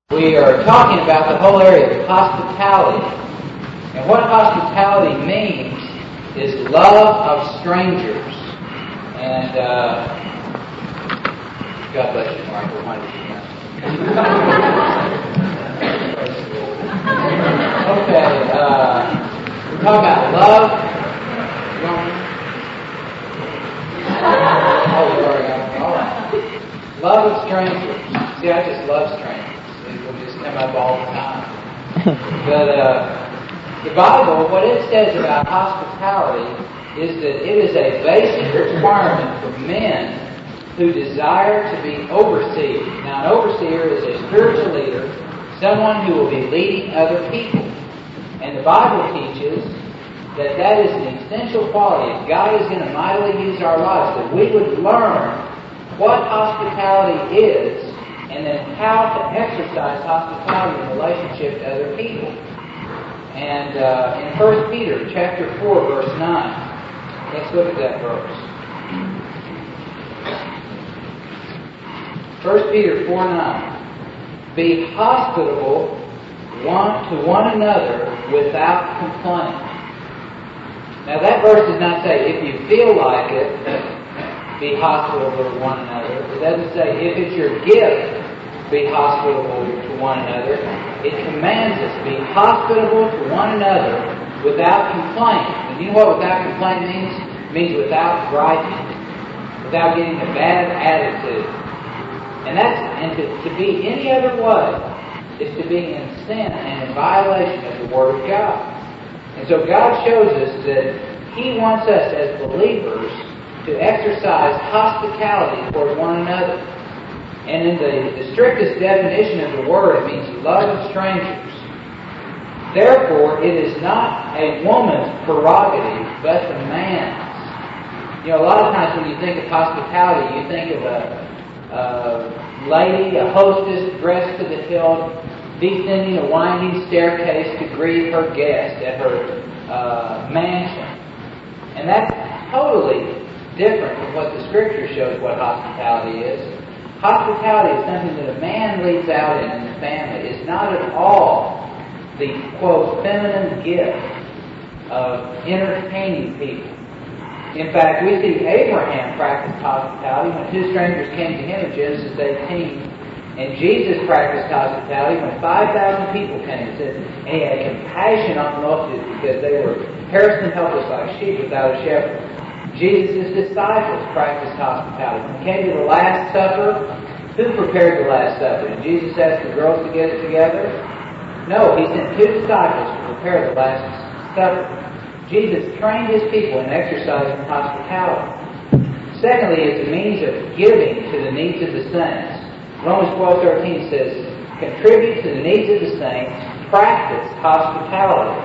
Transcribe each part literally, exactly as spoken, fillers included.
We are talking about the whole area of hospitality. And what hospitality means is love of strangers. And, uh, God bless you, Mark. We're wanting to Okay, uh, we're talking about love. Oh, sorry. All right. Love of strangers. See, I just love strangers. Come up all the time. But uh, the Bible, what it says about hospitality is that it is a basic requirement for men who desire to be overseers. Now, an overseer is a spiritual leader, someone who will be leading other people. And the Bible teaches that that is an essential quality. If God is going to mightily use our lives, that we would learn what hospitality is, and then how to exercise hospitality in relationship to other people. And uh, in First Peter chapter four, verse nine, let's look at that verse. First Peter four nine. Be hospitable one to one another without complaint. Now that verse does not say if you feel like it, be hospitable to one another. It doesn't say if it's your gift, be hospitable to one another. It commands us to be hospitable to one another without complaint. And you know what without complaint means? It means without griping, without getting a bad attitude. And that's and to, to be any other way is to be in sin and in violation of the Word of God. And so God shows us that He wants us as believers to exercise hospitality toward one another. And in the, the strictest definition of the word, it means love of strangers. Therefore, it is not a woman's prerogative, but the man's. You know, a lot of times when you think of hospitality, you think of a, a lady, a hostess dressed to the hilt, descending a winding staircase to greet her guest at her uh, mansion. And that's totally different from what the Scripture shows what hospitality is. Hospitality is something that a man leads out in in the family. It's not at all the, quote, feminine gift of entertaining people. In fact, we see Abraham practice hospitality when two strangers came to him in Genesis eighteen. And Jesus practiced hospitality when five thousand people came. It says, and he had compassion on the multitude because they were harassed and helpless like sheep without a shepherd. Jesus' disciples practiced hospitality. When it came to the Last Supper, who prepared the Last Supper? Did Jesus ask the girls to get it together? No, he sent two disciples to prepare the Last Supper. Jesus trained his people in exercising hospitality. Secondly, it's a means of giving to the needs of the saints. Romans twelve thirteen says, contribute to the needs of the saints, practice hospitality.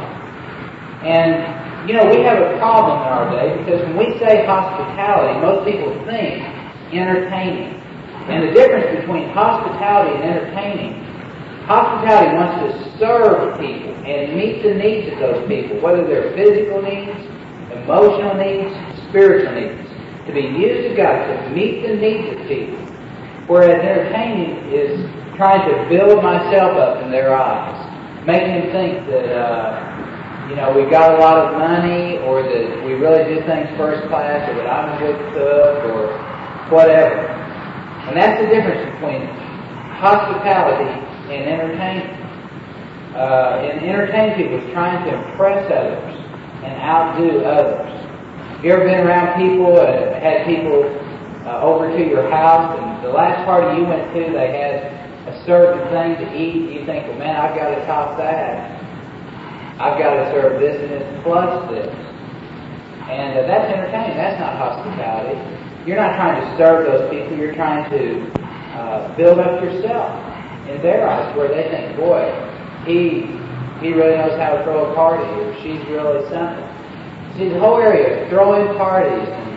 And you know, we have a problem in our day because when we say hospitality, most people think entertaining. And the difference between hospitality and entertaining, hospitality wants to serve people and meet the needs of those people, whether they're physical needs, emotional needs, spiritual needs, to be used of God to meet the needs of people. Whereas entertaining is trying to build myself up in their eyes, making them think that, uh, you know, we've got a lot of money, or that we really do things first class, or that I'm a good cook, or whatever. And that's the difference between hospitality and entertaining. Uh, and entertaining people is trying to impress others and outdo others. Have you ever been around people, uh, had people uh, over to your house, and the last party you went to, they had a certain thing to eat, you think, well, man, I've got to top that. I've got to serve this and this plus this. And uh, that's entertaining. That's not hospitality. You're not trying to serve those people. You're trying to uh, build up yourself in their eyes, where they think, boy, he he really knows how to throw a party, or she's really something. See, the whole area of throwing parties and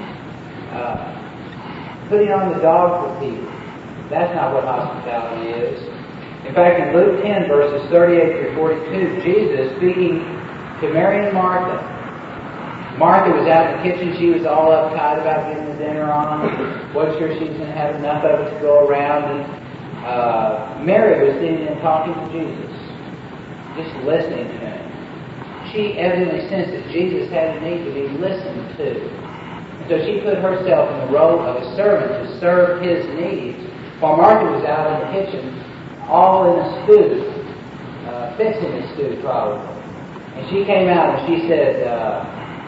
uh, putting on the dog for people, that's not what hospitality is. In fact, in Luke ten, verses thirty-eight through forty-two, Jesus speaking to Mary and Martha. Martha was out in the kitchen. She was all uptight about getting the dinner on. Wasn't sure she was going to have enough of it to go around. And uh, Mary was sitting and talking to Jesus, just listening to him. She evidently sensed that Jesus had a need to be listened to. And so she put herself in the role of a servant to serve his needs, while Martha was out in the kitchen, all in a stew, uh, fixing the stew probably. And she came out and she said, uh,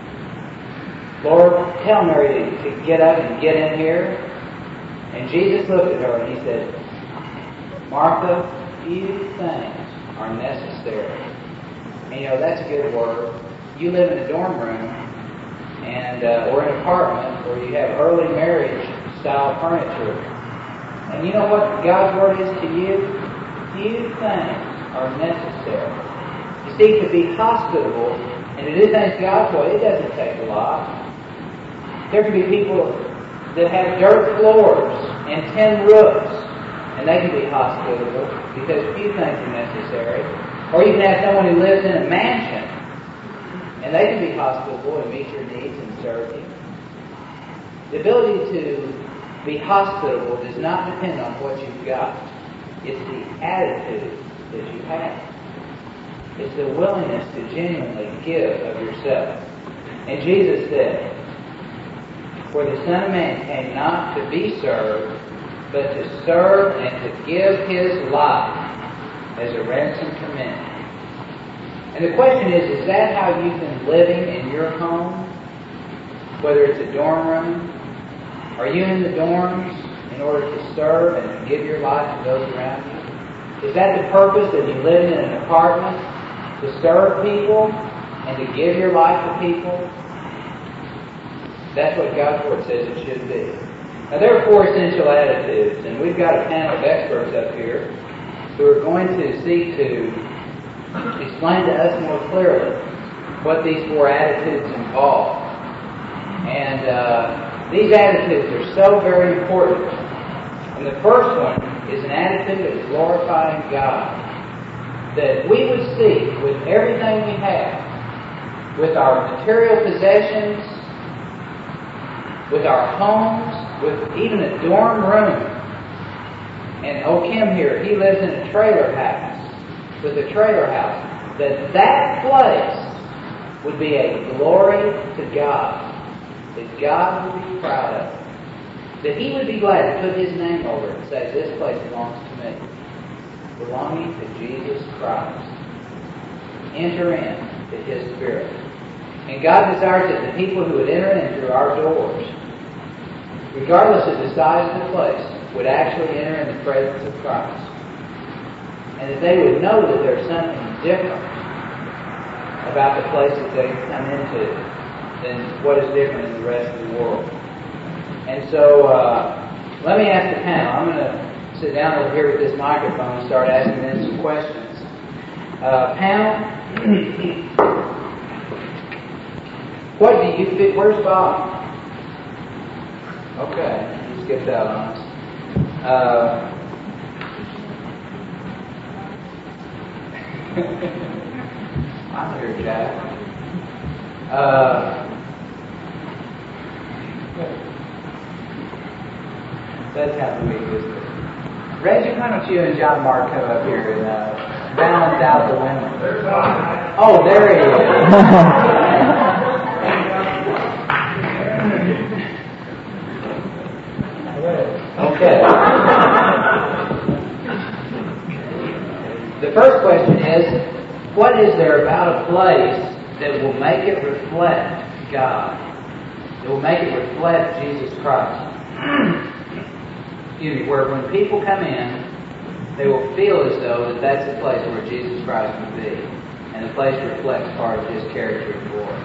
Lord, tell Mary to, to get up and get in here. And Jesus looked at her and he said, Martha, few things are necessary. And you know, that's a good word. You live in a dorm room and uh, or an apartment where you have early marriage style furniture. And you know what God's word is to you? Few things are necessary. You see, to be hospitable and to do things God's way, it doesn't take a lot. There can be people that have dirt floors and tin roofs, and they can be hospitable because few things are necessary. Or you can have someone who lives in a mansion, and they can be hospitable and meet your needs and serve you. The ability to be hospitable does not depend on what you've got. It's the attitude that you have. It's the willingness to genuinely give of yourself. And Jesus said, for the Son of Man came not to be served, but to serve and to give his life as a ransom for many. And the question is, is that how you've been living in your home? Whether it's a dorm room, are you in the dorms in order to serve and to give your life to those around you? Is that the purpose of you living in an apartment? To serve people and to give your life to people? That's what God's Word says it should be. Now there are four essential attitudes, and we've got a panel of experts up here who are going to seek to explain to us more clearly what these four attitudes involve. And uh, these attitudes are so very important. And the first one is an attitude of glorifying God. That we would seek with everything we have, with our material possessions, with our homes, with even a dorm room. And O. Kim here, he lives in a trailer house, with a trailer house. That that place would be a glory to God. That God would be proud of it. That He would be glad to put His name over it and say, this place belongs to me. Belonging to Jesus Christ. Enter in to His Spirit. And God desires that the people who would enter in through our doors, regardless of the size of the place, would actually enter in the presence of Christ. And that they would know that there's something different about the place that they come into than what is different in the rest of the world. And so, uh, let me ask the panel. I'm going to sit down over here with this microphone and start asking them some questions. Uh, panel, what do you think? Where's Bob? Okay, he skipped out on us. Uh, I'm here, Jack. Uh, that's how the week is. Reggie, why don't you and John Mark come up here and uh, balance out the women? Oh, there he is. Okay. The first question is, what is there about a place that will make it reflect God? That will make it reflect Jesus Christ? Excuse me, where when people come in, they will feel as though that that's the place where Jesus Christ would be. And the place reflects part of His character and glory.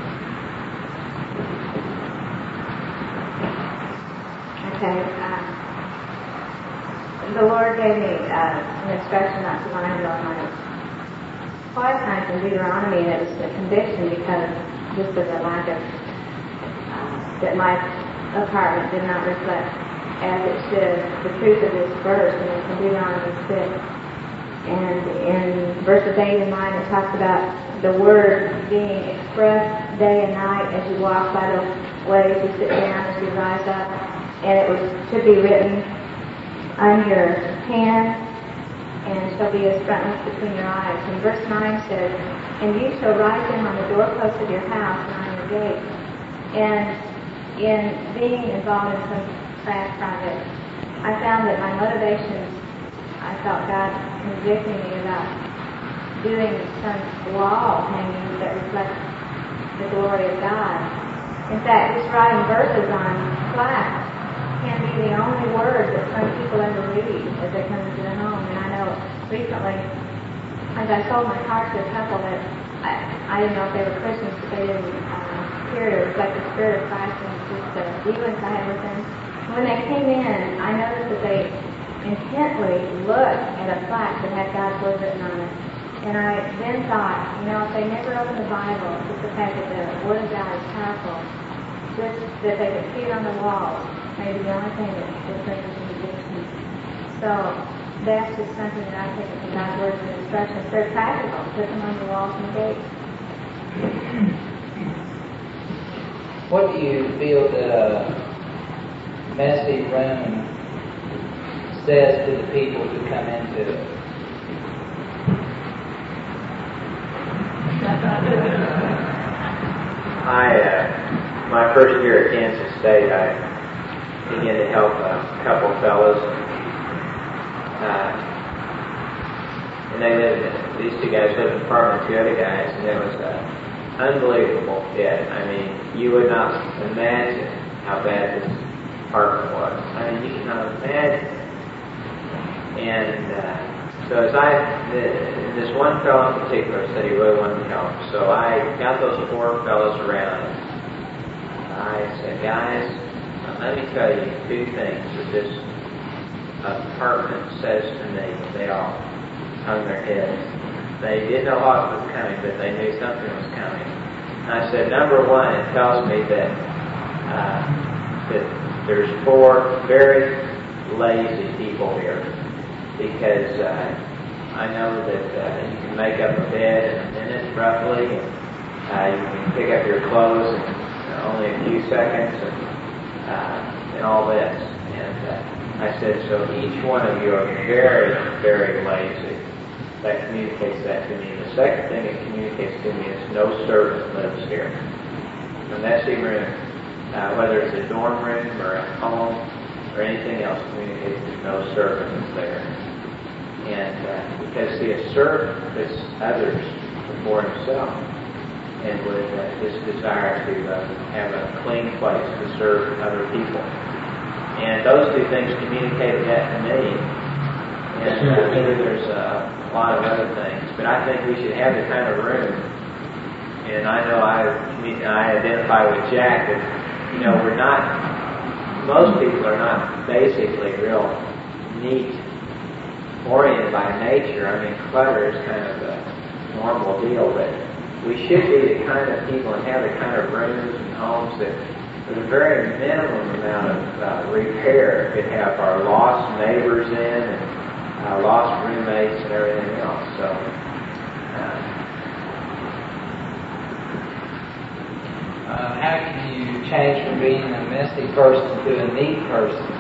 Okay. Um, the Lord gave me uh, an instruction not too long ago on my five times in Deuteronomy, and it was a conviction because just of the lack of, uh, that my apartment did not reflect as it should the truth of this verse, and it's in Deuteronomy six. And in verses eight and nine, it talks about the Word being expressed day and night as you walk by the ways, you sit down, as you rise up, and it was should be written on your hand, and shall be as frontlets between your eyes. And verse nine says, and you shall write them on the doorposts of your house and on your gates. And in being involved in some craft projects, I found that my motivations, I felt God convicting me about doing some wall hangings that reflect the glory of God. In fact, just writing verses on plaques can be the only word that some people ever read as they come into the home. And I know recently, as I sold my car to a couple that I, I didn't know if they were Christians, but they didn't uh, appear to reflect the Spirit of Christ and just the dealings I had with them. When they came in, I noticed that they intently looked at a plaque that had God's Word written on it. And I then thought, you know, if they never opened the Bible, just the fact that the Word of God is powerful, just that they could see it on the walls, maybe the only thing that would bring them to conviction. So that's just something that I take from God's Word and instructions. They're practical. Put them on the walls and gates. What do you feel that a messy room says to the people who come into it? I, uh, my first year at Kansas State, I began to help a couple fellows. Uh, and they lived in, these two guys lived in an apartment with two other guys, and it was uh, unbelievable fit. I mean, you would not imagine how bad this apartment was. I mean, you cannot imagine. And uh, so as I, the, this one fellow in particular said he really wanted to help. So I got those four fellows around. I said, guys, let me tell you two things that this apartment says to me. They all hung their heads. They didn't know what was coming, but they knew something was coming. And I said, number one, it tells me that uh, that there's four very lazy people here. Because uh, I know that uh, you can make up a bed in a minute, roughly, and uh, you can pick up your clothes in uh, only a few seconds, and, uh, and all this. And uh, I said, so each one of you are very, very lazy. That communicates that to me. And the second thing it communicates to me is no servant lives here. A messy room, uh, whether it's a dorm room or a home or anything else, communicates that no servant is there. And uh, because, see, a servant puts others before himself and would uh, just desire to uh, have a clean place to serve other people. And those two things communicated that to me. And I'm sure there's uh, a lot of other things. But I think we should have the kind of room. And I know I, I identify with Jack that, you know, we're not, most people are not basically real neat oriented by nature. I mean, clutter is kind of a normal deal, but we should be the kind of people and have the kind of rooms and homes that, with a very minimum amount of uh, repair, could have our lost neighbors in and uh, lost roommates and everything else. So, uh, uh, how can you change from being a messy person to a neat person?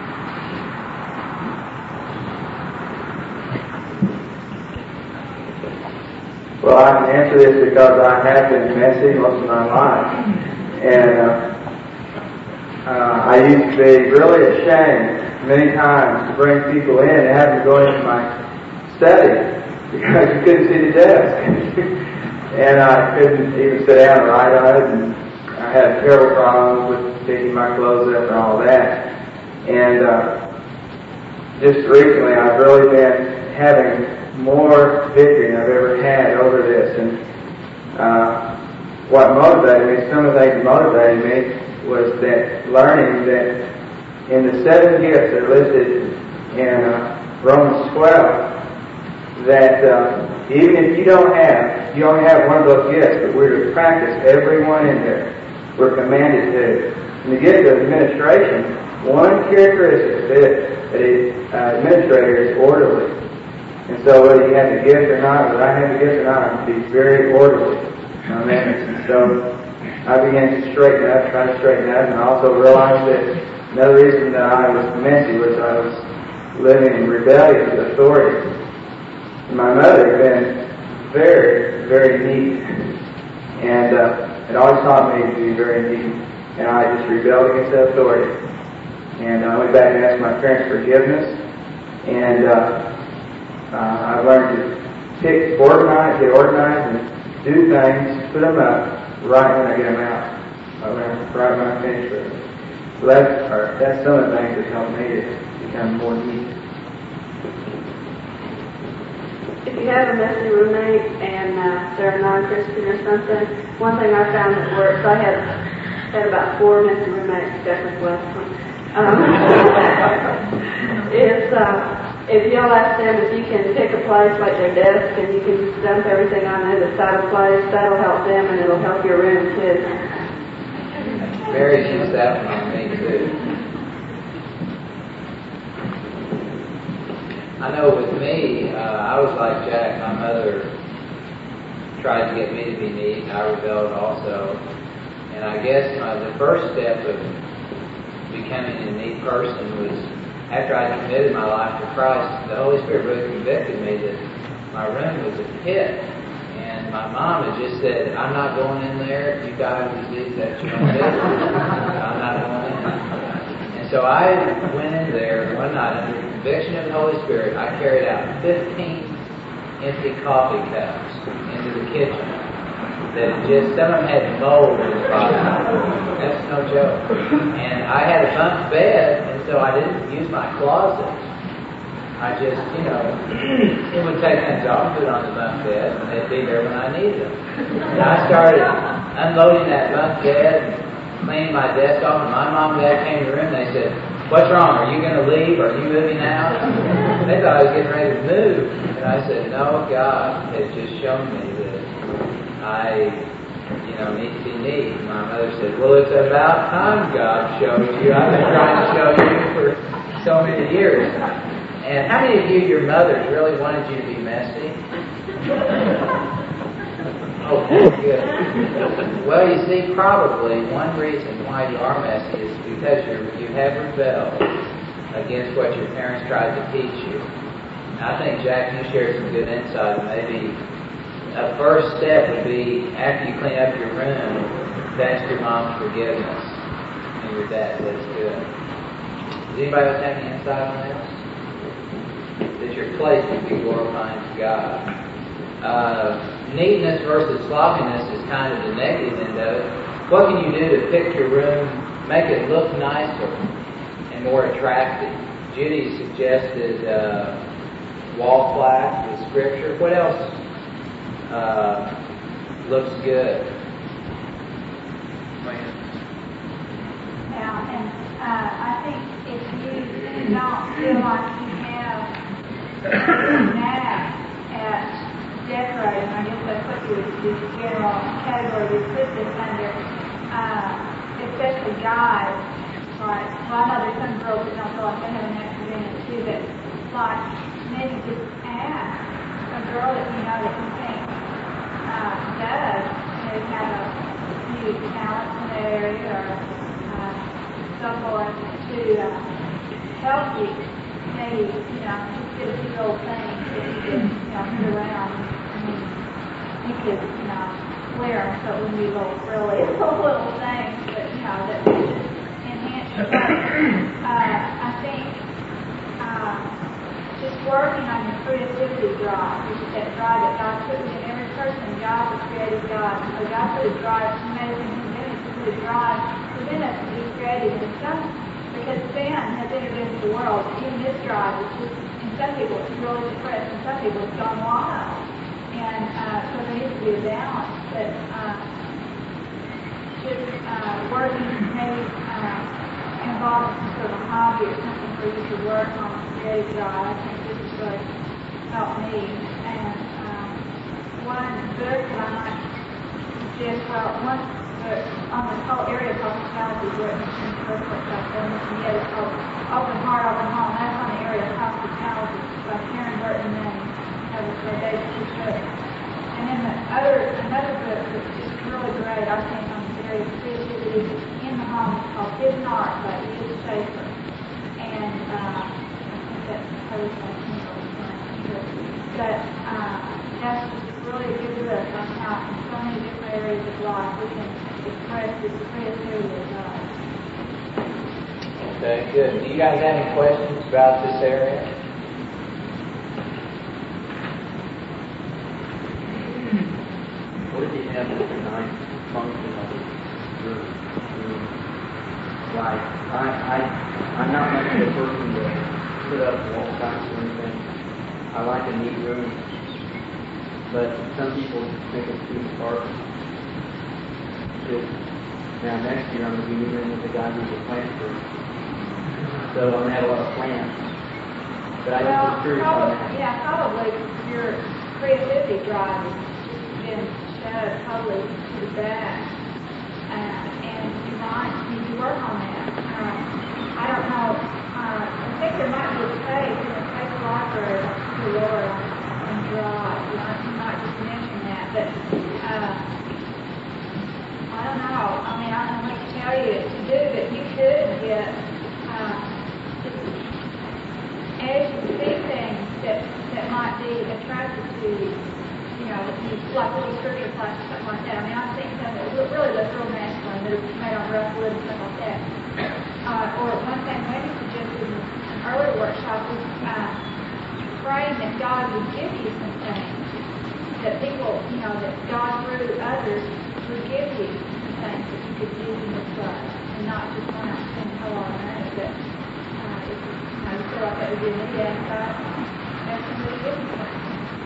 Well, I can answer this because I have been messy most of my life. And uh, uh, I used to be really ashamed many times to bring people in and have them go into my study because you couldn't see the desk. And I couldn't even sit down and write on it. And I had terrible problems with picking my clothes up and all that. And uh, just recently I've really been having more victory than I've ever had over this. And uh, what motivated me, some of the things that motivated me was that learning that in the seven gifts that are listed in uh, Romans twelve, that uh, even if you don't have, you only have one of those gifts, but we're to practice every one in there. We're commanded to. In the gift of administration, one characteristic that, that is uh, administrator is orderly. And so whether you have the gift or not, whether I have the gift or not, I can be very orderly on that. And so I began to straighten up, try to straighten up, and I also realized that another reason that I was messy was I was living in rebellious authority. My mother had been very, very neat, and uh, it always taught me to be very neat, and I just rebelled against that authority. And I went back and asked my parents forgiveness, and uh, uh, I learned to pick, organize, get organized, and do things, put them up right when I get them out, I learned right when I finish with them. So that's, or, that's some of the things that helped me to become more neat. If you have a messy roommate and uh, they're non-Christian or something, one thing I found that works, I had had about four messy roommates, Jeffrey's last one, um, is uh, if you'll ask them if you can pick a place like their desk and you can just dump everything on the other side of the place, that'll help them and it'll help your room too. Mary used that one on me too. I know with me, uh, I was like Jack. My mother tried to get me to be neat, and I rebelled also. And I guess my, the first step of becoming a neat person was after I committed my life to Christ. The Holy Spirit really convicted me that my room was a pit. And my mom had just said, I'm not going in there. If you die with disease, that's your own business. I'm not going in. And so I went in there one night under the conviction of the Holy Spirit. I carried out fifteen empty coffee cups into the kitchen. That just, some of them had mold in the bottom. That's no joke. And I had a bunk bed, and so I didn't use my closet. I just, you know, it would take things off, put it on the bunk bed, and they'd be there when I needed them. And I started unloading that bunk bed and cleaning my desk off, and my mom and dad came to the room, and they said, what's wrong? Are you going to leave? Are you moving out? They thought I was getting ready to move. And I said, no, God has just shown me that I, you know, need to be neat. And my mother said, well, it's about time God showed you. I've been trying to show you for so many years. And how many of you, your mothers, really wanted you to be messy? Oh, good. Well, you see, probably one reason why you are messy is because you you have rebelled against what your parents tried to teach you. And I think, Jack, you shared some good insight. Maybe a first step would be, after you clean up your room, to ask your mom's forgiveness and your dad. That's good. Does anybody else have any insight on this? That your place would be glorifying to God. Uh, neatness versus sloppiness is kind of the negative end of it. What can you do to pick your room, make it look nicer and more attractive? Judy suggested uh, wall plaques with scripture. What else uh, looks good? Now, and uh, I think if you don't feel like you have now at decorating, I guess that's what you would do, general category you put this under, uh, especially guys, like, well, I know there's some girls that don't feel like they have an extra in it too, but like, maybe just ask a girl that you know that you think uh, does, you know, have a few talents in the area or uh, so forth to uh, help you. Maybe, you know, just get a few old things that you can, you know, put around. I mean, you could, you know, wear them so it wouldn't be little frilly little things, but, you know, that would just enhance your life. Uh, I think uh, just working on your creativity drive, which is that drive that God put in every person. God was creative God. So God put a drive, He made us in His image, He put a drive within us to be creative and something. Because sin has entered into the world, even this drive is just, in some people it's really depressed, in some people it's gone wild. And uh, so there needs to be a balance. But uh, just uh, working maybe uh, involving some sort of hobby or something where you could work on a creative drive, I think this is really helped me. And um, one book that I might suggest, well, one on the whole area of hospitality is written in the first place I've done this, and yet it's called Open Heart, Open Home. That's on the area of hospitality by Karen Burton and that was by David T. Shook. And then the other, another book that's just really great, I think, on the area of creativity in the home is called Hidden Art by Edith Schaefer. And uh, I think that's personal but uh, that's just really a good look on how in so many different areas of life we can express this creativity of God. Okay, good. Do you guys have any questions about this area? What did you have with the ninth function of your room? Like, I, I, I'm not much of a person to put up wall sites or anything. I like a neat room, but some people think it's too sparse. Now next year I'm going to be moving with the guy who's a planter, so I'm going to have a lot of plants. But I well, just was curious probably, on that. yeah, probably your creativity drive has just been shadowed totally to the back, uh, and you might need to work on that. Um, I don't know. Uh, I think there might be a space in the paper library to Laura and drive. You might, you might just mention that, but. Uh, I don't know. I mean, I don't know what to tell you to do, but you could get, uh, as you see things that, that might be attractive to you, you know, like little scripture class or something like that. I mean, I think some that really looks real masculine, that it's made on rough wood and stuff like that. Uh, or one thing Wendy suggested in an earlier workshop was uh, praying that God would give you some things, that people, you know, that God through others would give you some things that you could use in this class, and not just learn out spend a whole lot of money, but uh, if you, you know, you feel like that would be a need outside, have somebody give you something.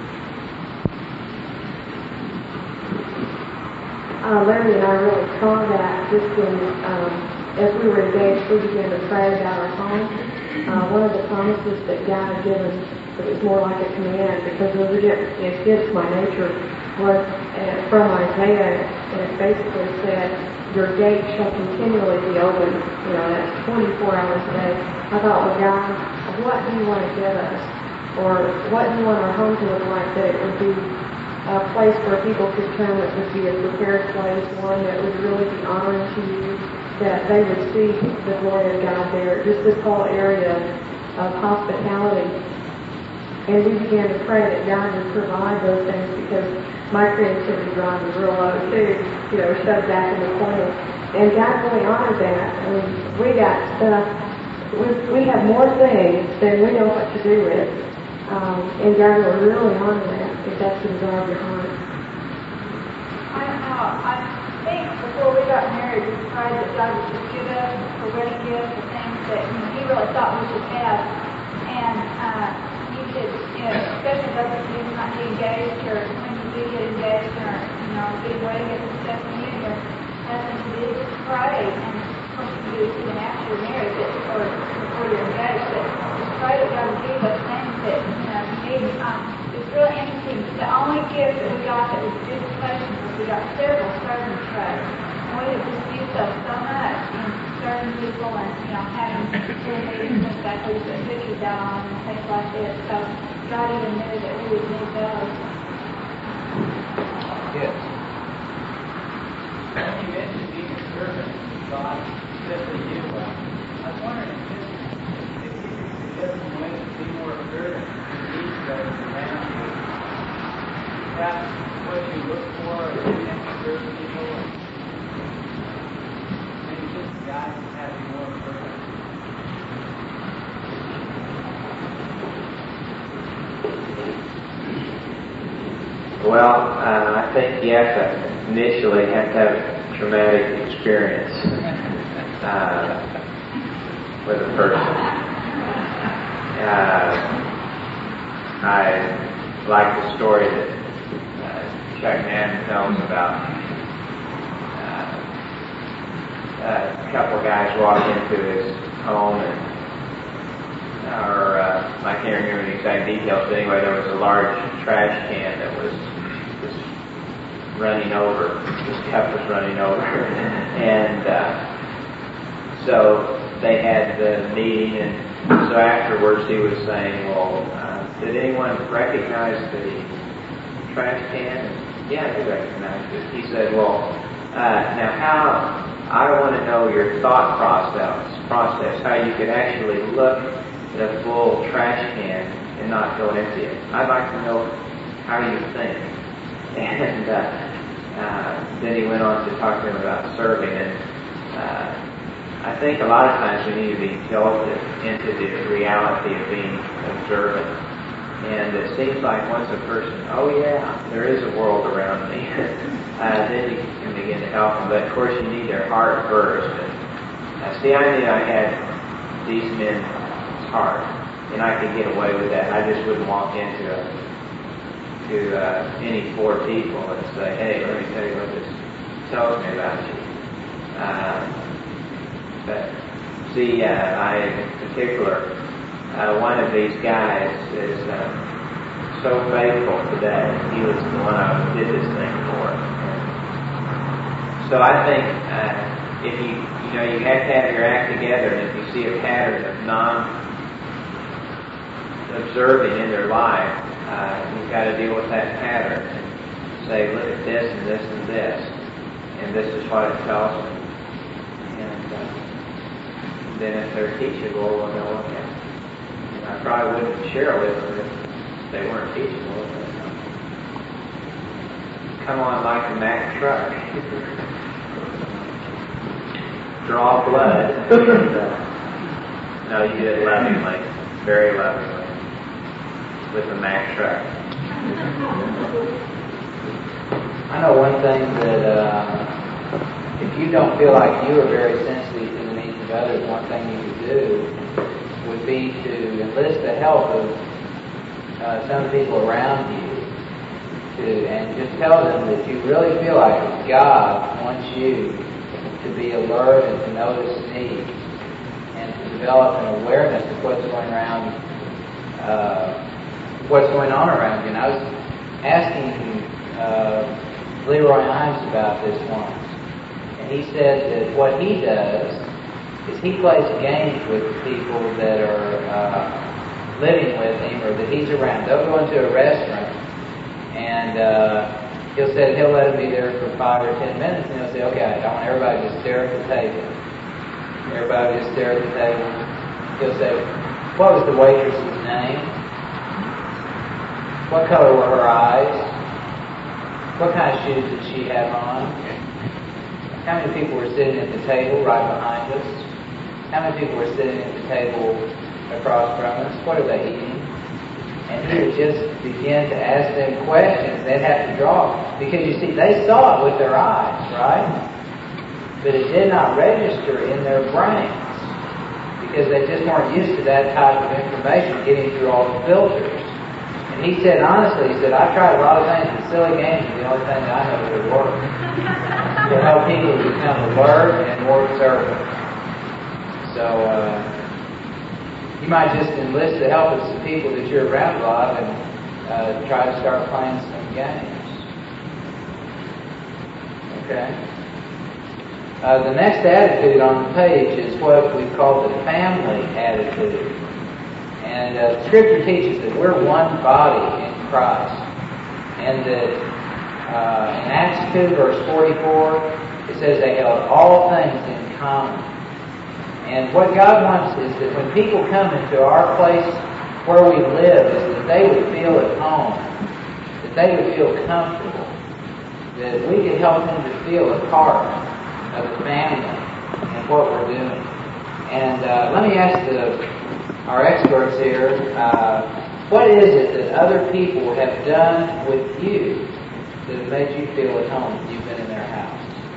Uh, Larry and I really saw that just in, um, as we were engaged, we began to pray about our home. Uh, one of the promises that God had given, it was more like a command, because it was against, against my nature, was uh, from Isaiah, and it basically said, your gate shall continually be open. You know, that's twenty-four hours a day. I thought, well, God, what do you want to give us? Or what do you want our home to look like? That it would be a place where people could come, that would be a prepared place, one that would really be honoring to you, that they would see the glory of God there, just this whole area of hospitality. And we began to pray that God would provide those things, because my creativity drive is real low too, you know, shoved back in the corner. And God really honored that. I mean, we got stuff, we, we have more things than we know what to do with. Um, and God will really honor that, if that's the desire of your heart. I don't know. I think before we got married, we prayed that God would just give us for wedding gifts the things that, you know, He really thought we should have. And uh, you could, you know, especially those of you who might be engaged, or when you do get engaged, or, you know, getting wedding gifts and stuff, when you or nothing to do, just pray. And of course you can do this even after you're married, but, or before you're engaged, but just pray that God would give you those things that, you know, you need. Um, it's really interesting. The only gift that we got that was good pleasure was we got several serving trays. And we have just used those so much in serving people and, you know, having prayer meetings and stuff. We put pictures out on them and things like this. So God even knew that we would need those. Yes. You mentioned being a servant of God, especially you. I was wondering if, this, if you could suggest some ways to be more observant of these guys around you. That's what you look for, or you can observe people, or maybe just a guy who's having more observant. Well, uh, I think you have to initially have to have a traumatic experience uh, with a person. Uh, I like the story that uh, Chuck Mann tells about uh, a couple of guys walk into his home, and or uh, I can't remember the exact details, but anyway, there was a large trash can that was just running over. Just kept was running over, and uh, so they had the meeting, and so afterwards he was saying, "Well, uh, did anyone recognize the trash can?" And, yeah, they recognized it. He said, "Well, uh, now how? I want to know your thought process, process, how you could actually look the full trash can and not go empty it. I'd like to know how you think. And uh, uh, then he went on to talk to him about serving. And uh, I think a lot of times we need to be jolted into the reality of being observant. And it seems like once a person, oh yeah, there is a world around me, uh, then you can begin to help them. But of course you need their heart first. And, uh, see, I knew I had these men's heart, and I could get away with that. I just wouldn't walk into a, to uh, any four people and say, hey, let me tell you what this tells me about you. Uh, but see, uh, I in particular, Uh, one of these guys is uh, so faithful today. He was the one I did this thing for. So I think uh, if you you know you have to have your act together, and if you see a pattern of non-observing in their life, uh, you've got to deal with that pattern and say, look at this and this and this, and this is what it tells me. And uh, then if they're teachable, we'll go, okay. I probably wouldn't share with them if they weren't teachable. Come on like a Mack truck. Draw blood. No, you did it lovingly. Very lovingly. With a Mack truck. I know one thing that uh, if you don't feel like you are very sensitive to the needs of others, one thing you could do would be to enlist the help of uh, some people around you, to and just tell them that you really feel like God wants you to be alert and to notice needs and to develop an awareness of what's going around, uh, what's going on around you. And I was asking uh, Leroy Himes about this once, and he said that what he does is he plays games with people that are uh, living with him or that he's around. They'll go into a restaurant and uh, he'll say he'll let them be there for five or ten minutes, and he'll say, okay, I want everybody to stare at the table. Everybody just stare at the table. He'll say, what was the waitress's name? What color were her eyes? What kind of shoes did she have on? How many people were sitting at the table right behind us? How many people were sitting at the table across from us? What are they eating? And he would just begin to ask them questions. They'd have to draw. Because you see, they saw it with their eyes, right? But it did not register in their brains. Because they just weren't used to that type of information getting through all the filters. And he said, honestly, he said, I tried a lot of things, but silly games is the only thing that I know that would work. To help people become alert and more observant. So, uh, you might just enlist the help of some people that you're around a lot and uh, try to start playing some games. Okay? Uh, the next attitude on the page is what we call the family attitude. And uh, Scripture teaches that we're one body in Christ. And that uh, in Acts two, verse forty-four, it says they held all things in common. And what God wants is that when people come into our place where we live, is that they would feel at home, that they would feel comfortable, that we could help them to feel a part of the family and what we're doing. And uh, let me ask the, our experts here, uh, what is it that other people have done with you that have made you feel at home when you've been in their house?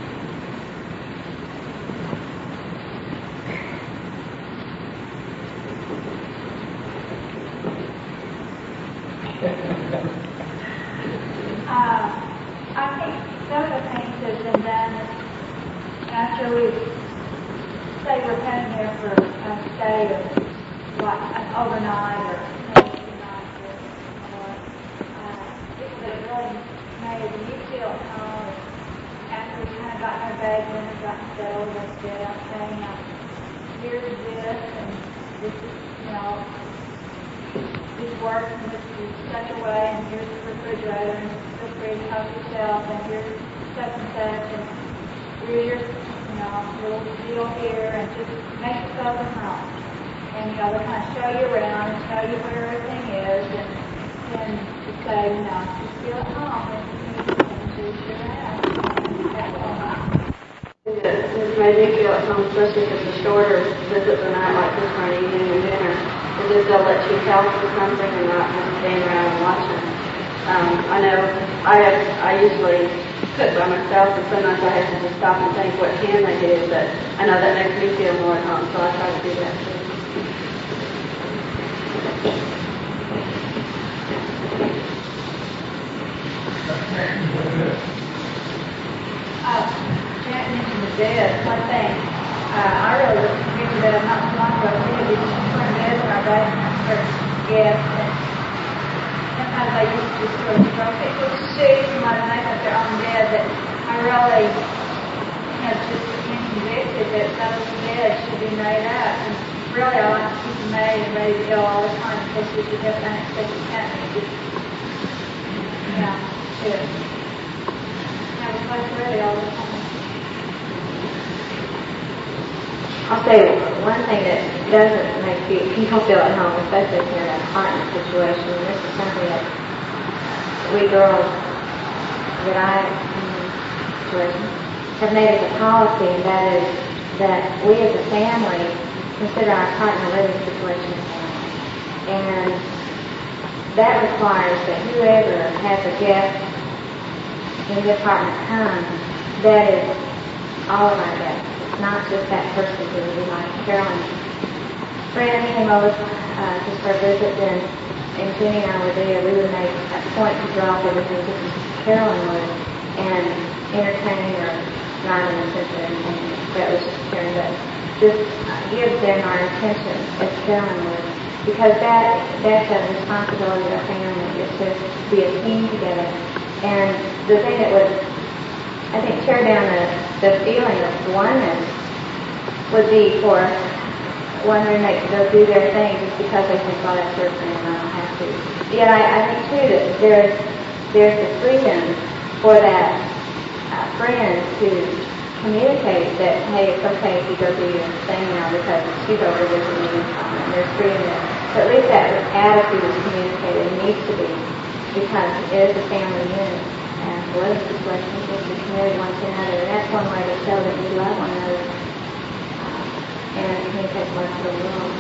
uh, I think some of the things that have been done after we say we're coming here for a stay of what, overnight or maybe tonight or uh, people that really made you feel at home after we kind of got our bag in and got settled and said, okay, now here's this and this is, you know, this works in this is such a way, and here's the refrigerator, and feel free to help yourself, and here's such and such, and here's your, you know, little deal here, and just make yourself at home. and you know, they kind of show you around and tell you where everything is, and and to say, you know, just feel at home and you need to come to your house. That's all. It made me feel at home, especially if it's a shorter visit the night like this for an evening or dinner. And just they'll let you help with something and not just stand around and watch it. Um, I know I have, I usually cook by myself, and sometimes I have to just stop and think what can they do, but I know that makes me feel more at home, so I try to do that too. Uh, Jack mentioned the bed. One thing uh, I really was thinking that I'm not long ago, we did twin beds in our basement for guests, and sometimes I used to just sort of throw people's sheets and let them make up their own bed, but I really, you know, just became convicted that those beds should be made up, and really I like to keep them made and ready to go all the time in case we should have unexpected company. Just, yeah, to have a place ready all the time. I'll say one thing that doesn't make people feel at home, especially if you're in an apartment situation, and this is something that we girls that I situation have made as a policy, and that is that we as a family consider our partner living situation a family. And that requires that whoever has a guest in the apartment come, that is all of our guests. It's not just that person who would be like Carolyn. Friend came over uh, just for a visit, and, and Jenny and I were there. We would make a point to drop everything just as Carolyn would and entertain or not in the sense of entertaining. That was just Karen, but just uh, give them our attention as Carolyn would. Because that that's a responsibility of our family, is to be a team together. And the thing that would, I think, tear down the, the feeling of oneness would be for one roommate to go do their thing just because they think, well, that's their friend and I don't have to. Yet I, I think, too, that there's, there's the freedom for that uh, friend to communicate that, hey, it's okay if you go do your thing now because she's over visiting me, and there's freedom there. So at least that attitude is communicated and needs to be, because it is a family unit. And whatever situation is, we committed one to another, and that's one way to show that we love one another uh, and communicate with the world.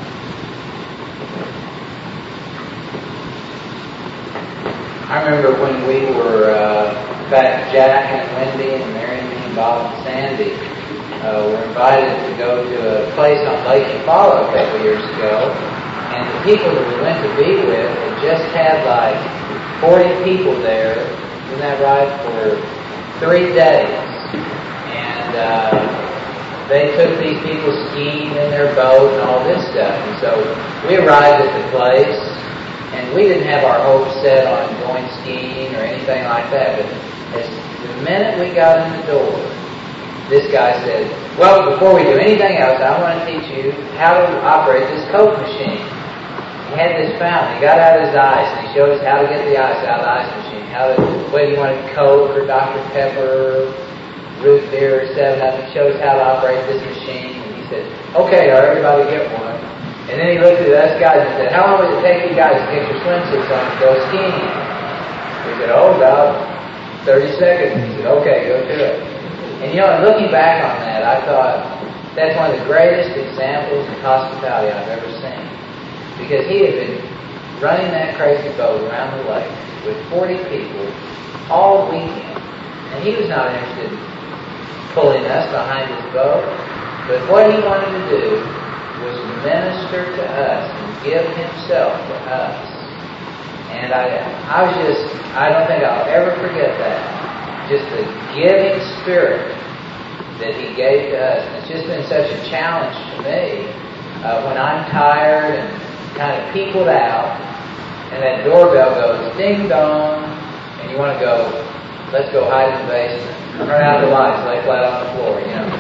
I remember when we were uh, back, Jack and Wendy and Mary and Bob and Sandy uh, were invited to go to a place on Lake Eufaula a couple years ago, and the people that we went to be with had just had like forty people there, isn't that right, for three days. And uh, they took these people skiing in their boat and all this stuff. And so we arrived at the place, and we didn't have our hopes set on going skiing or anything like that. But as the minute we got in the door, this guy said, well, before we do anything else, I want to teach you how to operate this Coke machine. He had this fountain. He got out his ice, and he showed us how to get the ice out of the ice machine. How to, whether you wanted Coke or Doctor Pepper, root beer or seven up, he showed us how to operate this machine. And he said, okay, all right, everybody get one. And then he looked at us guys and said, how long would it take you guys to get your swimsuits on to go skiing? We said, oh, about thirty seconds. He said, okay, go do it. And you know, looking back on that, I thought that's one of the greatest examples of hospitality I've ever seen. Because he had been running that crazy boat around the lake with forty people all weekend. And he was not interested in pulling us behind his boat. But what he wanted to do was minister to us and give himself to us. And I, I was just, I don't think I'll ever forget that. Just the giving spirit that he gave to us. And it's just been such a challenge to me uh, when I'm tired and kind of peopled out, and that doorbell goes ding dong, and you want to go, let's go hide in the basement, turn out the lights, lay flat on the floor, you know.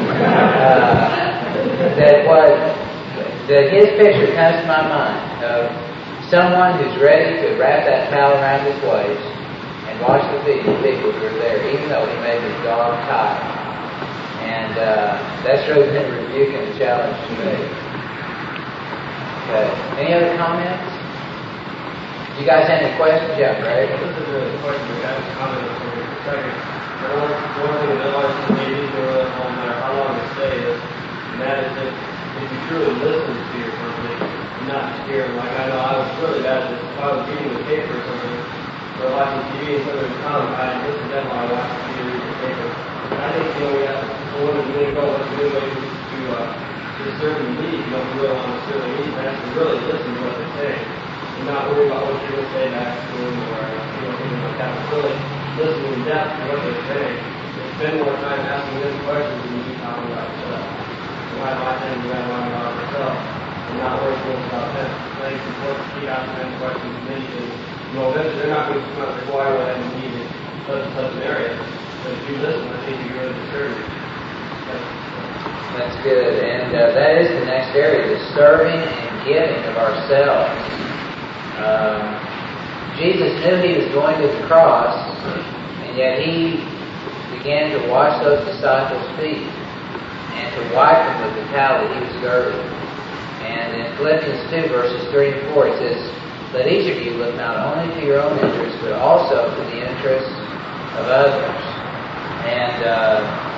Uh, that what that his picture comes to my mind of someone who's ready to wrap that towel around his waist and watch the people who are there, even though he made his dog tired. And uh, that's really been a rebuke and a challenge to me. Okay. Any other comments? You guys have any questions? Yeah, Greg? This is a question we got a comment on for a second. One, one thing that always to me, these are really no matter how long the stay is, and that is if, if you truly listen to your company, and not just hear them. Like I know I was really bad at this. If I was reading the paper or something, or watching T V and somebody would come, I'd listen to them while I watched T V or read the paper. And I think, you know, we have to one of the main goals is a good way to, to, uh, to serve the needs. You know, if you really want to serve the needs, you have to really listen to what they're saying. And not worry about what you're going to say back to them or, you know, something like that. But really listen in depth to what they're saying. And spend more time asking them questions than you do talking about yourself. So I have my time to rather learn about myself and not worry so much about them. I think it's important to keep asking them questions and then you can, you know, eventually they're not going to come out and say, well, I really haven't needed such and such an area. But if you listen, I think you're going to serve you. That's good. And uh, that is the next area, the serving and giving of ourselves. Um, Jesus knew he was going to the cross, and yet he began to wash those disciples' feet and to wipe them with the towel that he was girded. And in Philippians two, verses three and four, it says, "Let each of you look not only to your own interests, but also to the interests of others." And uh,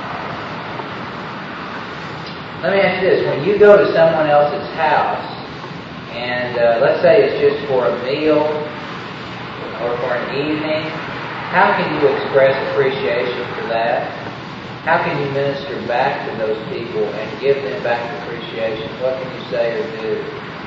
let me ask you this. When you go to someone else's house, and uh, let's say it's just for a meal or for an evening, how can you express appreciation for that? How can you minister back to those people and give them back appreciation? What can you say or do?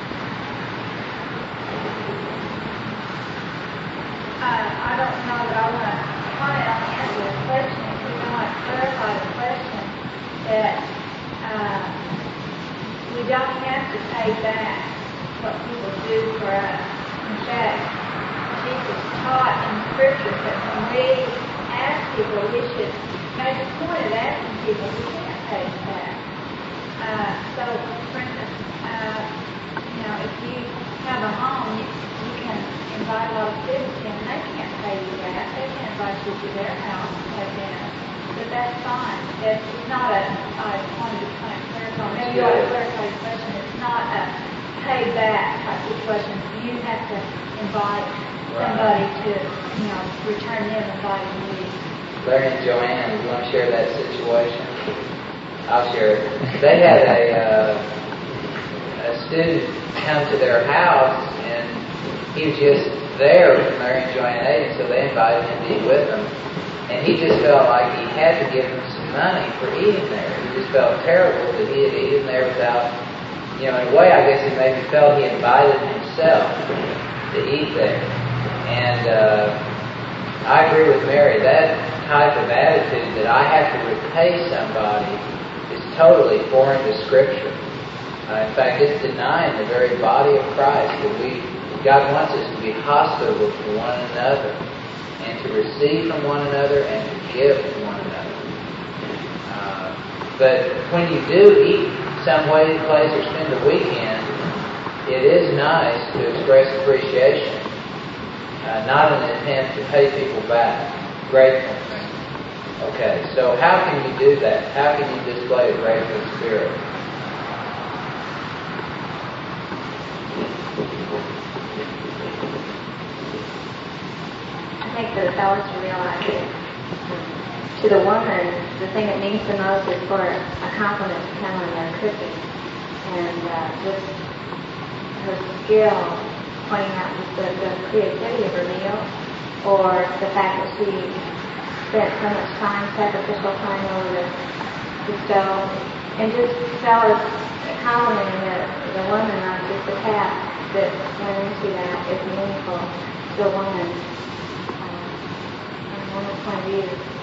Uh, I don't know that I want to comment on the answer to this question. If you want to clarify the question, that uh, we don't have to pay back what people do for us. In fact, Jesus taught in Scripture that when we ask people, we should make a point of asking people who can't pay us back. Uh, so, for instance, uh, you know, if you have a home, you, you can invite a lot of students in, and they can't pay you back. They can't invite you to their house and have dinner. But that's fine. It's, it's not a, I wanted to kind of clarify, maybe you ought to clarify your question. It's not a pay back type situation. You have to invite somebody to, you know, return them inviting you. Larry and Joanne, do you want to share that situation? I'll share it. They had a, uh, a student come to their house, and he was just there when Larry and Joanne ate, and so they invited him to eat with them. And he just felt like he had to give them some money for eating there. He just felt terrible that he had eaten there without, you know, in a way, I guess he maybe felt he invited himself to eat there. And uh, I agree with Mary. That type of attitude that I have to repay somebody is totally foreign to Scripture. Uh, in fact, it's denying the very body of Christ that we, God wants us to be hospitable to one another and to receive from one another and to give to one another. Uh, but when you do eat some way, place, or spend a weekend, it is nice to express appreciation, uh, not an attempt to pay people back. Gratefulness. Okay, so how can you do that? How can you display a grateful spirit? I think for the fellas to realize that to the woman, the thing that means the most is for a compliment to come on their cooking. And uh, just her skill, pointing out just the, the creativity of her meal, or the fact that she spent so much time, sacrificial time over the, the stove, and just fellas complimenting the, the woman on just the task that went into that is meaningful to a woman. Point of view.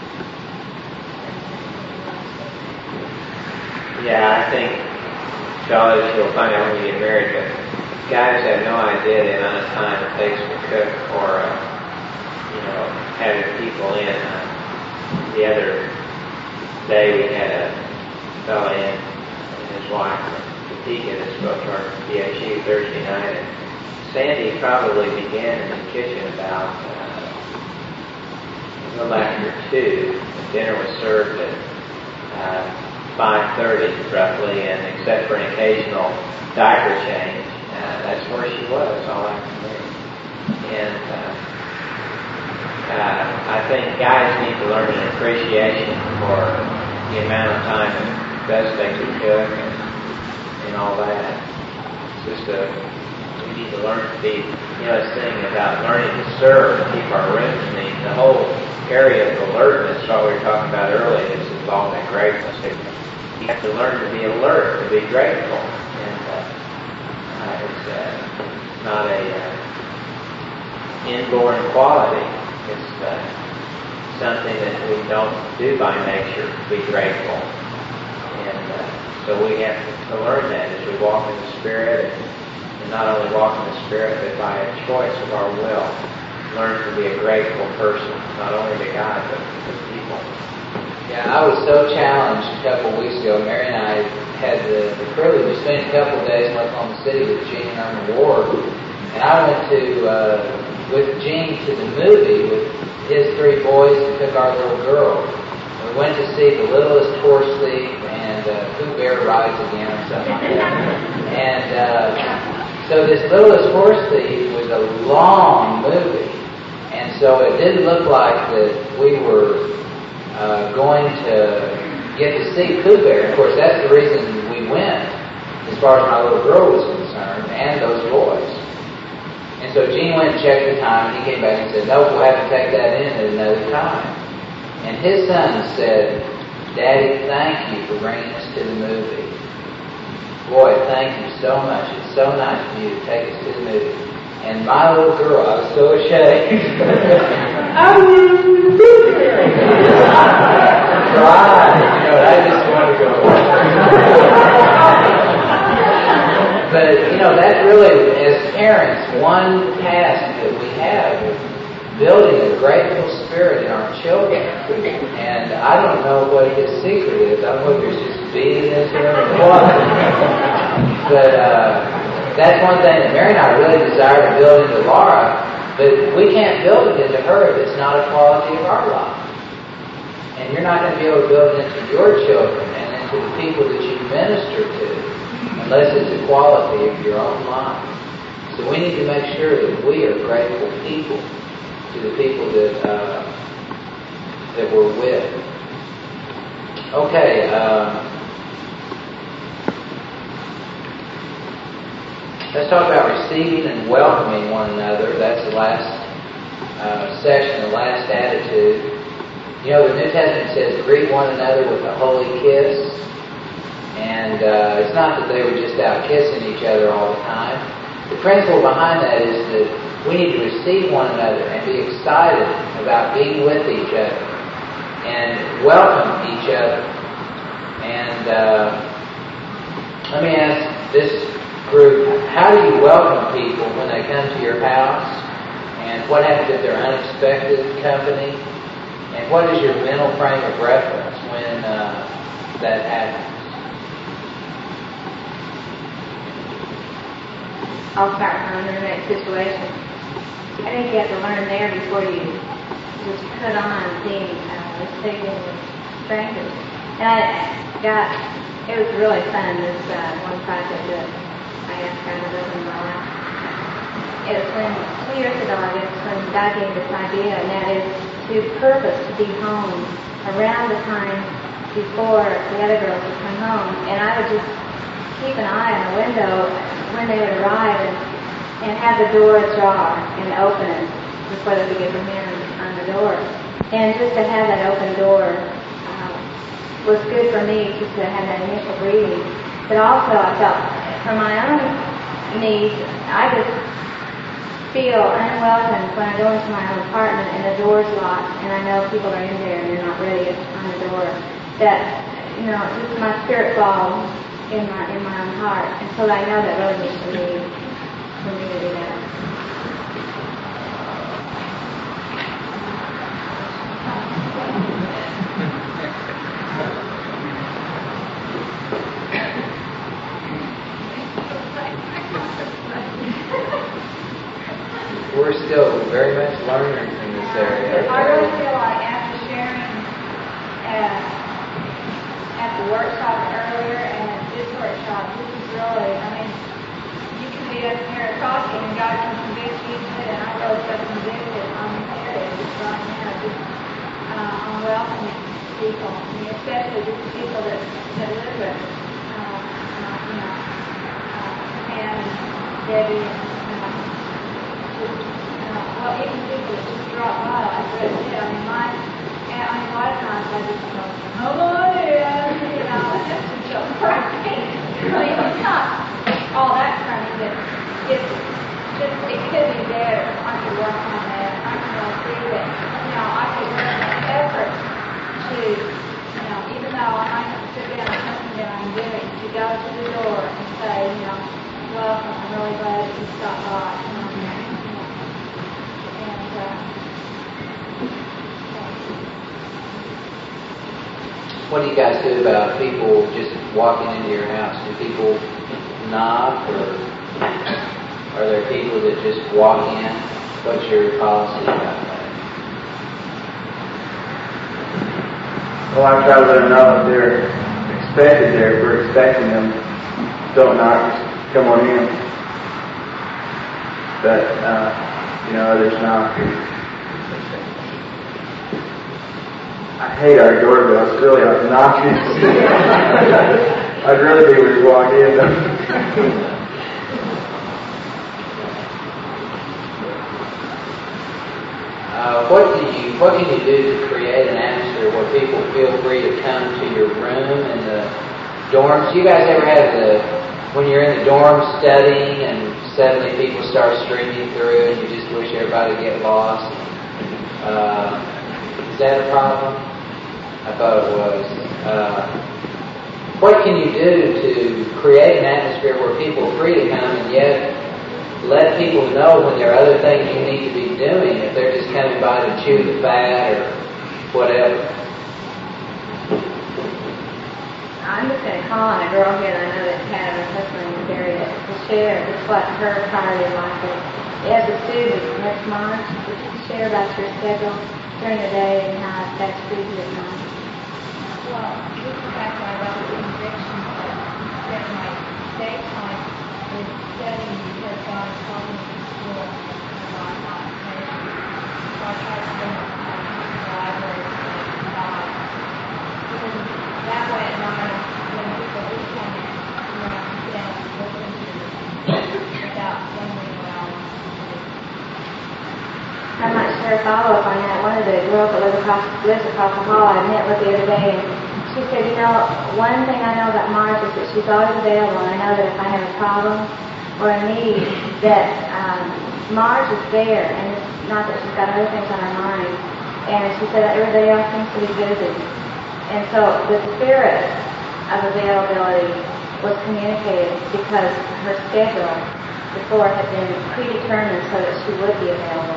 Yeah, I think, fellas, you'll find out when you get married, but guys have no idea the amount of time it takes to cook or, uh, you know, having people in. Uh, the other day we had a fellow in and his wife, Topeka, that spoke to our D H U Thursday night, and Sandy probably began in the kitchen about uh, a little after two. Dinner was served at uh, five thirty roughly, and except for an occasional diaper change, uh, where she was all afternoon. And uh, uh, I think guys need to learn an appreciation for the amount of time it does take to cook and, and all that. It's just a, we need to learn to be, you know, this thing about learning to serve and keep our rooms neat. The whole area of alertness, what we were talking about earlier, is involved in gratefulness. You have to learn to be alert, to be grateful. And uh, uh, it's uh, not a uh, inborn quality. It's uh, something that we don't do by nature, to be grateful. And uh, so we have to learn that as we walk in the Spirit, and, and not only walk in the Spirit, but by a choice of our will, learn to be a grateful person, not only to God, but to people. Yeah, I was so challenged a couple of weeks ago. Mary and I had the, the privilege of spending a couple of days in Oklahoma City with Gene and Irma Ward. And I went to, uh, with Gene to the movie with his three boys and took our little girl. We went to see The Littlest Horse Thief and uh, Pooh Bear Rides Again or something like that. And uh, so this Littlest Horse Thief was a long movie. And so it didn't look like that we were uh, going to get to see Pooh Bear. Of course, that's the reason we went, as far as my little girl was concerned, and those boys. And so Gene went and checked the time, and he came back and said, "Nope, we'll have to take that in at another time." And his son said, "Daddy, thank you for bringing us to the movie. Boy, thank you so much. It's so nice of you to take us to the movie." And my little girl, I was so ashamed. I wouldn't be there. Right. You know, I just want to go. But, you know, that's really, as parents, one task that we have is building a grateful spirit in our children. And I don't know what his secret is. I don't know if it's just beating into him or what. But, uh, that's one thing that Mary and I really desire to build into Laura, but we can't build it into her if it's not a quality of our life. And you're not going to be able to build it into your children and into the people that you minister to unless it's a quality of your own life. So we need to make sure that we are grateful people to the people that uh, that we're with. Okay. Uh, Let's talk about receiving and welcoming one another. That's the last uh, section, the last attitude. You know, the New Testament says, greet one another with a holy kiss. And uh, it's not that they were just out kissing each other all the time. The principle behind that is that we need to receive one another and be excited about being with each other and welcome each other. And uh, let me ask this group, how do you welcome people when they come to your house? And what happens if they're unexpected company? And what is your mental frame of reference when uh, that happens? I'll start from an internet situation. I think you have to learn there before you just put on being uh, mistaken with strangers. And I got, it was really fun, this uh, one project that I asked God to live in my life. It was when, two years ago, I guess, when God gave this idea, and that is to purpose to be home around the time before the other girls would come home. And I would just keep an eye on the window when they would arrive and, and have the door ajar and open it before they would get their hand on the door. And just to have that open door uh, was good for me, just to have that initial greeting. But also I felt, for my own needs, I just feel unwelcome when I go into my own apartment and the door's locked and I know people are in there and they're not ready on the door. That, you know, just my spirit falls in my in my own heart. And so I know that really means to me, for me to do that. We're still very much learning in this area. I really feel like after sharing uh, at the workshop earlier and at this workshop, this is really, I mean, you can be up here talking people, I mean, especially the people that, that live with, uh, uh, you know, uh, Pam and Debbie and, uh, just, uh, well, even people that just drop by, like Brett said, I mean, my, and I mean, a lot of times I just go, hello there, you know, and that's just so crummy. I mean, it's not all that crummy, but it's just, it could be better. I could work on that. I can really see that, you know, I could make an effort to, you know, even though I might have to sit down on something that I'm doing, to go to the door and say, you know, welcome, I'm really glad that you stopped by. You know, and, uh, What do you guys do about people just walking into your house? Do people knock, or are there people that just walk in? What's your policy about that? Well, I try to let them know if they're expected there. If we're expecting them, don't knock, just come on in. But, uh, you know, others knock. I hate our doorbells, really, obnoxious. I'd rather be able to walk in, though. Uh, what do you, what can you do to create an atmosphere where people feel free to come to your room in the dorms? You guys ever have the, when you're in the dorms studying and suddenly people start streaming through and you just wish everybody would get lost? Uh, is that a problem? I thought it was. Uh, what can you do to create an atmosphere where people are free to come and yet let people know when there are other things you need to be doing, if they're just coming by to chew the fat or whatever? I'm just going to call on a girl here that I know that's had her husband in this area to share just what her priority in life is. As a student next March, would you share about your schedule during the day and how it affects you at night? Well, this is back when I wrote the conviction that my daytime is studying because God is calling me to school and I'm not maybe. So I try to spend my time in the library and God. And that way at night, when people do come in, you know, I can sit down and listen to them without wondering what I want to do. I'm not sure follow up on that. One of the girls that lives across, lives across the hall I met with the other day, and she said, you know, one thing I know about Marge is that she's always available, and I know that if I have a problem or a need, that um, Marge is there, and it's not that she's got other things on her mind. And she said that everybody else seems to be busy. And so the spirit of availability was communicated because her schedule before had been predetermined so that she would be available.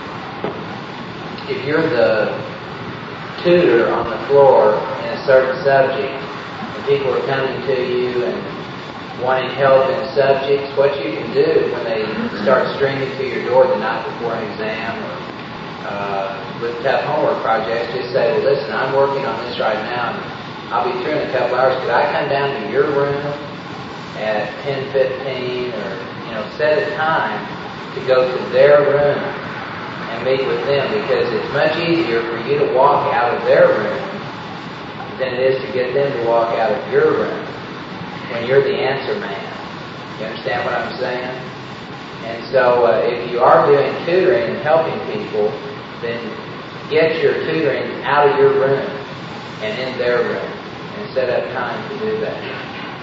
If you're the tutor on the floor in a certain subject and people are coming to you and wanting help in subjects, what you can do when they start streaming to your door the night before an exam or uh, with tough homework projects, just say, well, listen, I'm working on this right now and I'll be through in a couple hours. Could I come down to your room at ten fifteen, or, you know, set a time to go to their room and meet with them, because it's much easier for you to walk out of their room than it is to get them to walk out of your room when you're the answer man. You understand what I'm saying? And so uh, if you are doing tutoring and helping people, then get your tutoring out of your room and in their room and set up time to do that.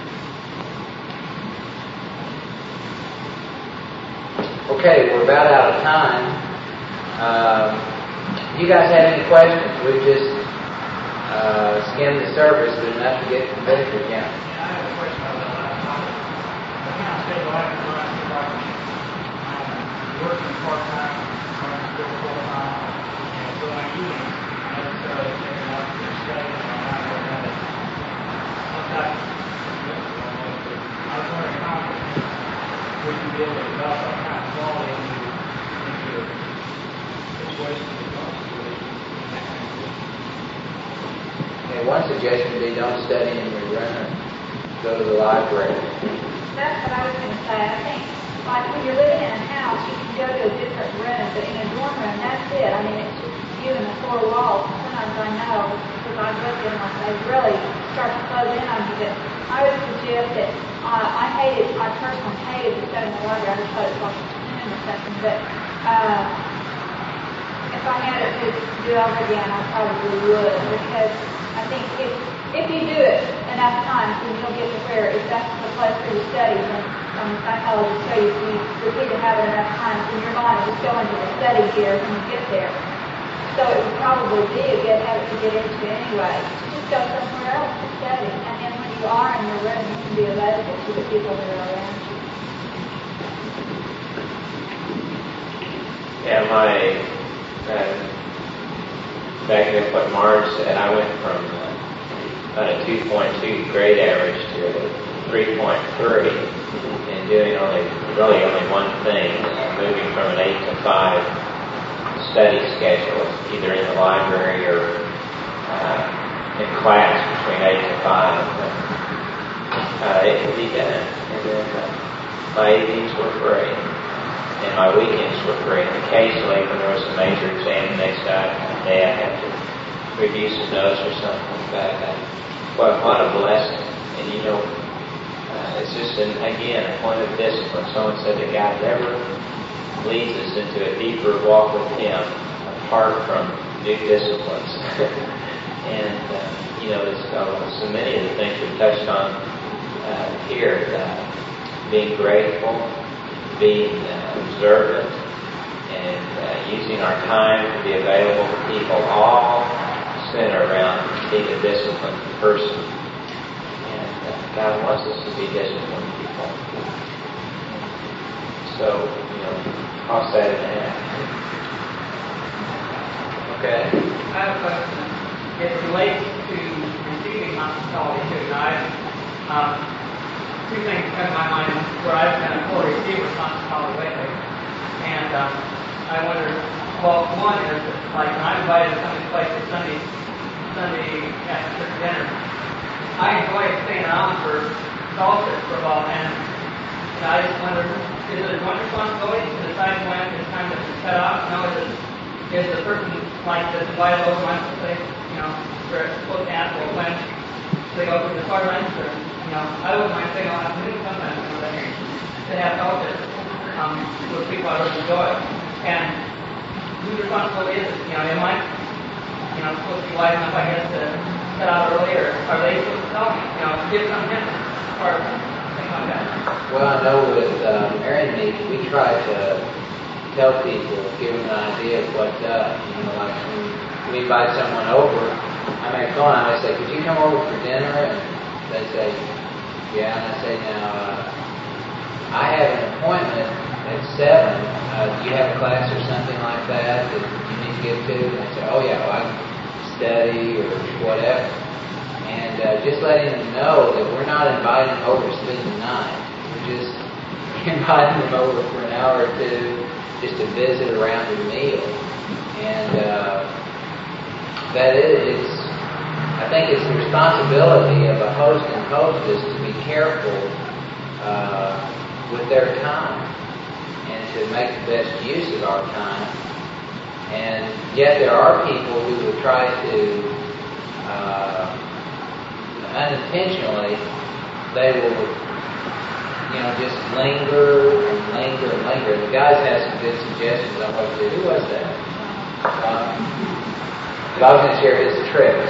Okay, we're about out of time. Um, you guys have any questions? We've just uh, skimmed the surface, but enough to get convicted. Yeah. Yeah, I have a question about that last topic. I think I said last time I'm working part-time, I'm still full-time, and so my evenings necessarily taking up your schedule, and I'm not going to have it. Sometimes, I was wondering how would you be able to develop that kind of quality into, into your situation, your situation, that kind of thing. Okay, one suggestion would be don't study in your room. Go to the library. That's what I was going to say. I think, like, when you're living in a house, you can go to a different room, but in a dorm room, that's it. I mean, it's just you and the four walls. Sometimes I know, because I go they really start to close in on you. But I would suggest that uh, I hated, I personally hated the study in the library. I just thought it was like a sin or something. But uh, if I had it to do over again, I probably would, because I think if if you do it enough times, then you'll get to where if that's the place for your studies. And um, psychologists tell you if you repeat the habit enough times, then your mind will just go into the study gear when you get there. So it would probably be a good habit to get into anyway. Just go somewhere else to study. And then when you are in your room, you can be available to the people that are around you. Yeah, my, uh, back to what Marge said, I went from uh, about a two point two grade average to a three point three and doing only, really only one thing, uh, moving from an eight to five study schedule, either in the library or uh, in class between eight to five. Uh, it could be done. And then uh, my evenings were free, and my weekends were free. And occasionally, when there was a major exam the next day, I had to review some notes or something. But uh, well, what a blessing! And you know, uh, it's just an, again a point of discipline. Someone said that God never leads us into a deeper walk with Him apart from new disciplines. and, uh, you know, there's uh, so many of the things we touched on uh, here, uh, being grateful, being uh, observant, and uh, using our time to be available to people, all center around being a disciplined person. And uh, God wants us to be disciplined people. So, you know, I'll say it now. Okay. I have a question. It relates to receiving hospitality too. And I, um, two things come to my mind where I've been a full receiver of hospitality lately. And um, I wonder, well, one is that, like, when I'm invited to somebody's place for Sunday, Sunday after church dinner, I enjoy staying around for fellowship for a while. And I just wonder, is it one responsibility to decide when it's time to cut off? No, is it, is the person like that's invited over once to say, you know, they're supposed to ask, well, when they go to the far lunch, or, you know, I wouldn't mind staying all afternoon sometimes, you know, to have fellowship um, with people I really enjoy. And whose responsibility is it? You know, am I, you know, supposed to be wise enough, I guess, to cut out earlier? Are they supposed to tell me, you know, give some hint or things like that? Well, I know with uh, Marion meeting, we try to tell people, give them an idea of what's up. You know, like when we invite someone over, I may call and I say, could you come over for dinner? And they say, yeah. And I say, now, uh, I have an appointment at seven. Uh, do you have a class or something like that that you need to get to? And they say, oh yeah, well, I can study or whatever. And uh, just letting them know that we're not inviting them over to spend the night. We're just inviting them over for an hour or two just to visit around the meal. And uh, that is, it's, I think it's the responsibility of a host and hostess to be careful uh, with their time and to make the best use of our time. And yet there are people who will try to uh, unintentionally, they will, you know, just linger and linger and linger. The guys have some good suggestions on what to do. Who was that? Um, but I was going to share his tricks.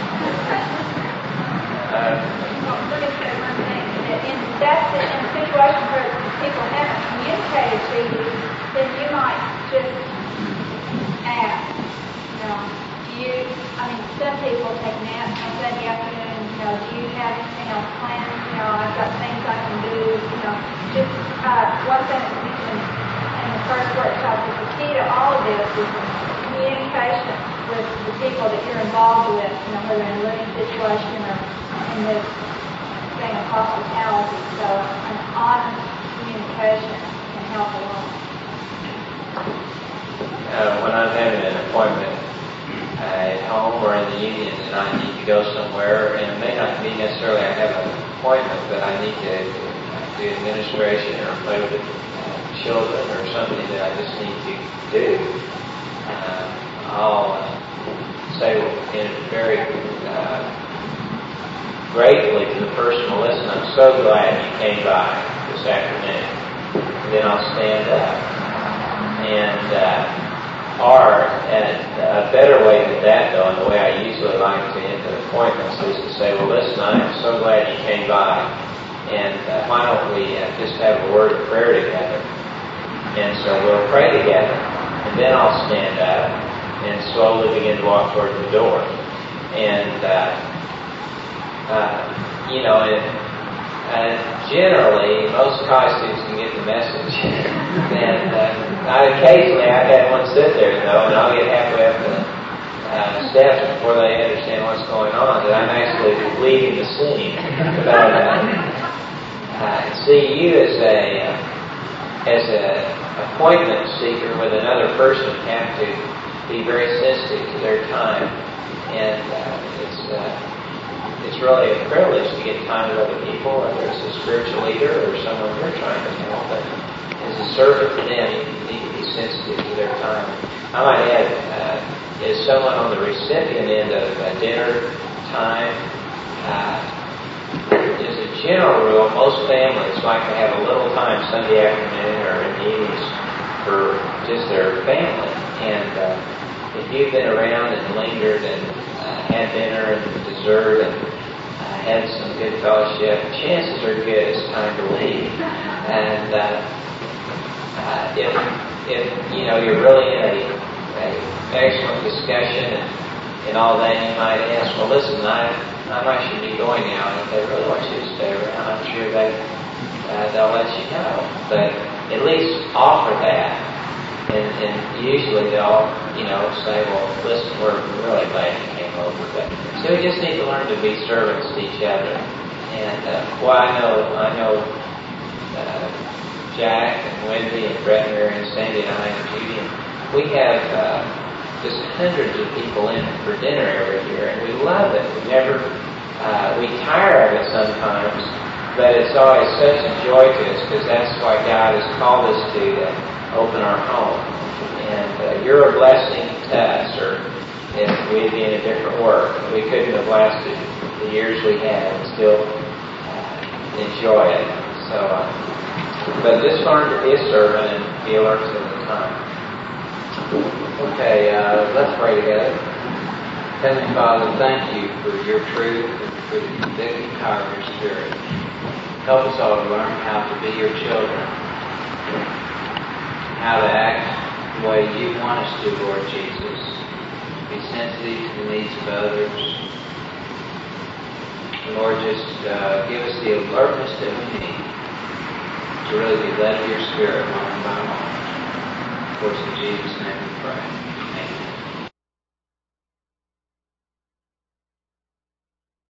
Uh, Let me say one thing. In, that's in a situation where people haven't communicated to you, then you might just ask, you know, do you, I mean, some people take naps on Sunday afternoon, you know, do you have anything else planned? You know, I've got things I can do, you know. Just uh, one thing that we mentioned in the first workshop is the key to all of this is communication with the people that you're involved with, you know, whether in a living situation or in this thing of hospitality. So an honest communication can help a lot. Uh, when I'm having an appointment uh, at home or in the union and I need to go somewhere, and it may not be necessarily I have an appointment, but I need to do administration or play with uh, children or something that I just need to do, uh, I'll uh, say in a very uh, uh, gratefully to the person, well, listen, I'm so glad you came by this afternoon. And then I'll stand up. And, uh, or, and a better way than that, though, and the way I usually like to end the appointments is to say, well, listen, I'm so glad you came by. And uh, why don't we uh, just have a word of prayer together? And so we'll pray together. And then I'll stand up and slowly begin to walk toward the door. And, uh, uh, you know, and, and generally, most college students can get the message. and uh, I, occasionally I've had one sit there, though, and I'll get halfway up the uh, steps before they understand what's going on, that I'm actually leading the scene. But uh, uh, see, you as a, uh, as a appointment seeker with another person have to be very sensitive to their time, and uh, it's uh, it's really a privilege to get time with other people, whether it's a spiritual leader or someone you're trying to help. But as a servant to them, you need to be sensitive to their time. I might add, uh, as someone on the recipient end of uh, dinner time, uh, as a general rule, most families like to have a little time Sunday afternoon or in the evenings for just their family. And uh, if you've been around and lingered and uh, had dinner and dessert and uh, had some good fellowship, chances are good it's time to leave. And uh, uh, if, if you know you're really in a, a excellent discussion and, and all that, you might ask, well, listen, I, I might should be going now, and if they really want you to stay around, I'm sure they, uh, they'll let you know. But at least offer that. And, and usually they'll, you know, say, well, listen, we're really glad you came over. But, so we just need to learn to be servants to each other. And, uh, well, I know, I know uh, Jack and Wendy and Brett and Mary and Sandy and I and Judy, and we have uh, just hundreds of people in for dinner every year, and we love it. We never, uh, we tire of it sometimes, but it's always such a joy to us because that's why God has called us to uh, open our home. And uh, you're a blessing to us, or if we'd be in a different work, we couldn't have lasted the years we had and still uh, enjoy it. So, uh, but just learn to be a servant and be alert to the time. Okay, uh, let's pray together. Heavenly Father, thank you for your truth and for the convicting power of your Spirit. Help us all to learn how to be your children, how to act the way you want us to, Lord Jesus. Be sensitive to the needs of others. Lord, just uh, give us the alertness that we need to really be led of your Spirit moment by moment. Of course, in Jesus' name we pray.